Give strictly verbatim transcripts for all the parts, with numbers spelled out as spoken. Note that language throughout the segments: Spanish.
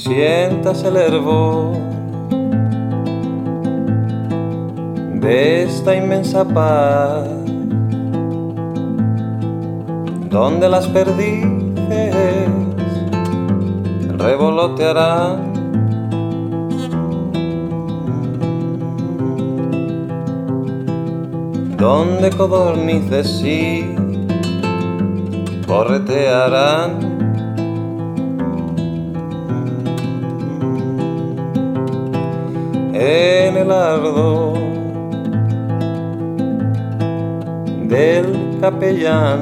sientas el hervor de esta inmensa paz, donde las perdices revolotearán donde codornices sí corretearán. En el ardor del capellán,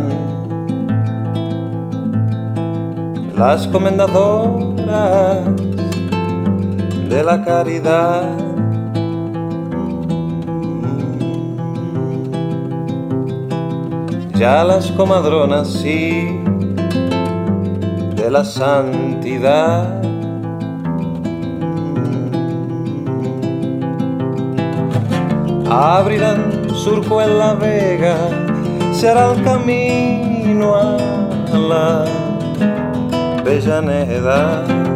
las comendadoras de la caridad ya las comadronas sí de la santidad abrirán surco en la vega, será el camino a la Avellaneda.